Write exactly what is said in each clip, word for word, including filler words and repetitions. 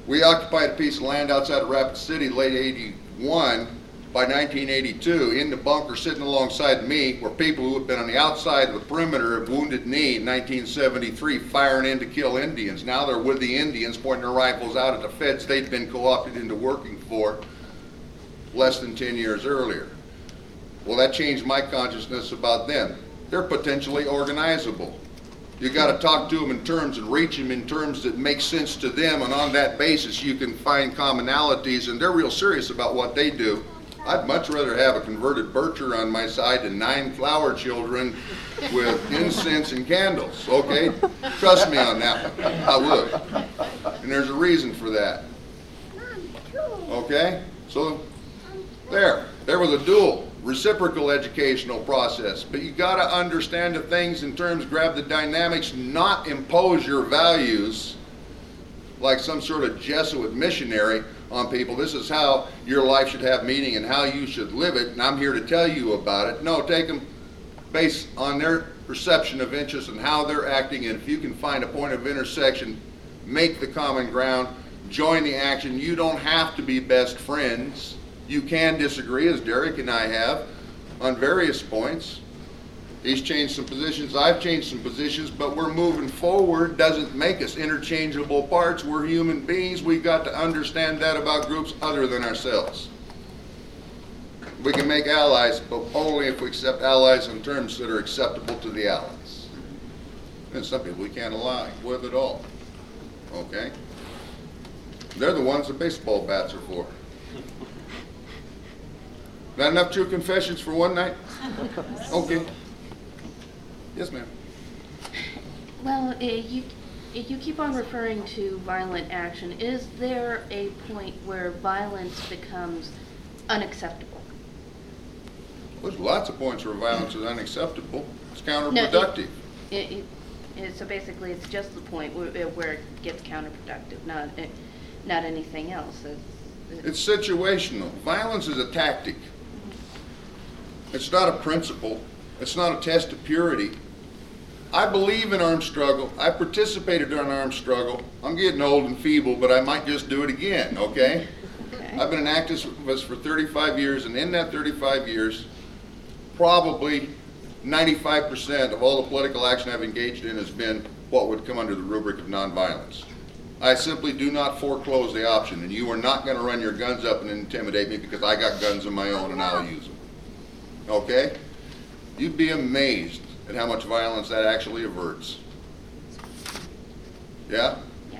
We occupied a piece of land outside of Rapid City late eighty-one. By nineteen eighty-two, in the bunker sitting alongside me were people who had been on the outside of the perimeter of Wounded Knee in nineteen seventy-three firing in to kill Indians. Now they're with the Indians pointing their rifles out at the feds they'd been co-opted into working for less than ten years earlier. Well, that changed my consciousness about them. They're potentially organizable. You got to talk to them in terms and reach them in terms that make sense to them, and on that basis you can find commonalities, and they're real serious about what they do. I'd much rather have a converted bircher on my side than nine flower children with incense and candles, okay? Trust me on that one, I would. And there's a reason for that. Okay? So, there. There was a dual, reciprocal educational process. But you got to understand the things in terms, grab the dynamics, not impose your values like some sort of Jesuit missionary on people. This is how your life should have meaning and how you should live it, and I'm here to tell you about it. No, take them based on their perception of interest and how they're acting, and if you can find a point of intersection, make the common ground, join the action. You don't have to be best friends. You can disagree, as Derek and I have, on various points. He's changed some positions, I've changed some positions, but we're moving forward. Doesn't make us interchangeable parts. We're human beings. We've got to understand that about groups other than ourselves. We can make allies, but only if we accept allies on terms that are acceptable to the allies. And some people we can't ally with at all. Okay? They're the ones that baseball bats are for. Not enough true confessions for one night? Okay. Yes, ma'am. Well, uh, you you keep on referring to violent action. Is there a point where violence becomes unacceptable? There's lots of points where violence is unacceptable. It's counterproductive. No, it, it, it, so basically, it's just the point where, where it gets counterproductive, not it, not anything else. It's, it's situational. Violence is a tactic. It's not a principle. It's not a test of purity. I believe in armed struggle. I participated in armed struggle. I'm getting old and feeble, but I might just do it again, okay? okay. I've been an activist for thirty-five years, and in that thirty-five years, probably ninety-five percent of all the political action I've engaged in has been what would come under the rubric of nonviolence. I simply do not foreclose the option, and you are not going to run your guns up and intimidate me because I got guns of my own and I'll use them. Okay? You'd be amazed at how much violence that actually averts. Yeah? Yeah.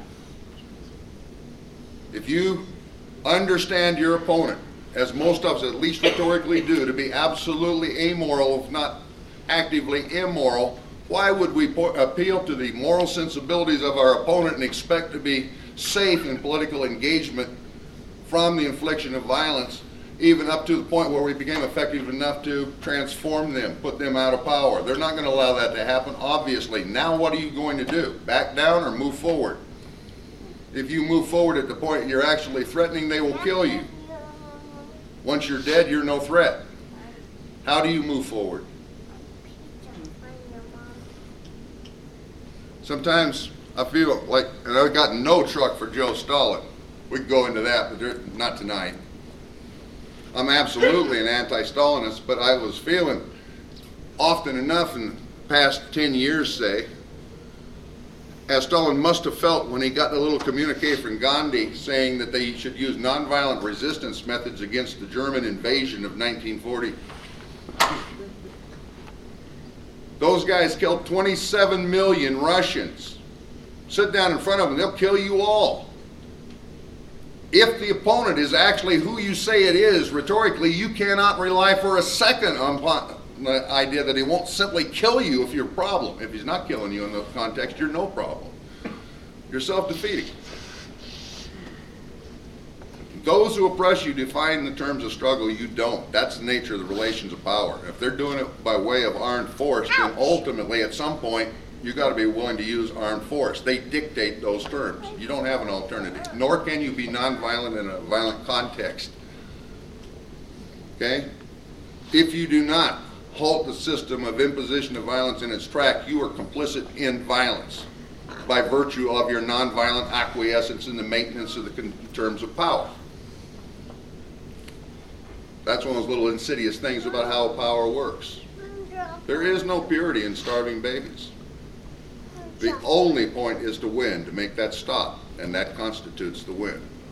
If you understand your opponent, as most of us at least rhetorically do, to be absolutely amoral, if not actively immoral, why would we po- appeal to the moral sensibilities of our opponent and expect to be safe in political engagement from the infliction of violence, even up to the point where we became effective enough to transform them, put them out of power? They're not going to allow that to happen, obviously. Now what are you going to do? Back down or move forward? If you move forward at the point you're actually threatening, they will kill you. Once you're dead, you're no threat. How do you move forward? Sometimes I feel like, and I've got no truck for Joe Stalin. We can go into that, but there, not tonight. I'm absolutely an anti-Stalinist, but I was feeling often enough in the past ten years, say, as Stalin must have felt when he got a little communique from Gandhi saying that they should use nonviolent resistance methods against the German invasion of nineteen forty. Those guys killed twenty-seven million Russians. Sit down in front of them, they'll kill you all. If the opponent is actually who you say it is, rhetorically, you cannot rely for a second on the idea that he won't simply kill you if you're a problem. If he's not killing you in the context, you're no problem. You're self-defeating. Those who oppress you define the terms of struggle. You don't. That's the nature of the relations of power. If they're doing it by way of armed force, then ultimately, at some point, you've got to be willing to use armed force. They dictate those terms. You don't have an alternative. Nor can you be nonviolent in a violent context. Okay? If you do not halt the system of imposition of violence in its track, you are complicit in violence. by virtue of your nonviolent acquiescence in the maintenance of the con- terms of power. That's one of those little insidious things about how power works. There is no purity in starving babies. The only point is to win, to make that stop, and that constitutes the win.